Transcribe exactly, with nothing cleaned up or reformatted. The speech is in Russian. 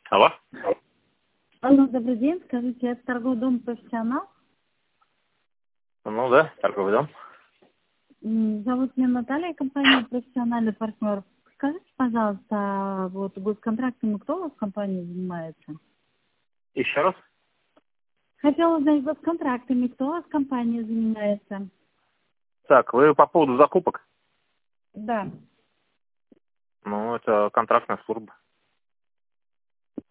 Алло. Алло, добрый день. Скажите, это торговый дом «Профессионал»? Ну да, торговый дом. М, Зовут меня Наталья, компания «Профессиональный партнер». Скажите, пожалуйста, вот госконтрактами кто у вас в компании занимается? Еще раз? Хотела узнать, госконтрактами кто у вас в компании занимается? Так, вы по поводу закупок? Да. Ну, это контрактная служба.